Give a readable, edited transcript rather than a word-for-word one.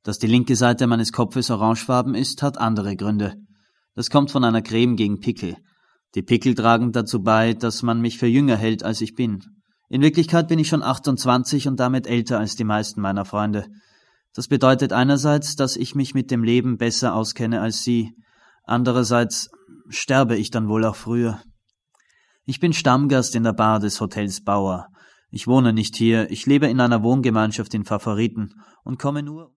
Dass die linke Seite meines Kopfes orangefarben ist, hat andere Gründe. Das kommt von einer Creme gegen Pickel. Die Pickel tragen dazu bei, dass man mich für jünger hält, als ich bin. In Wirklichkeit bin ich schon 28 und damit älter als die meisten meiner Freunde. Das bedeutet einerseits, dass ich mich mit dem Leben besser auskenne als Sie. Andererseits sterbe ich dann wohl auch früher. Ich bin Stammgast in der Bar des Hotels Bauer. Ich wohne nicht hier, ich lebe in einer Wohngemeinschaft in Favoriten und komme nur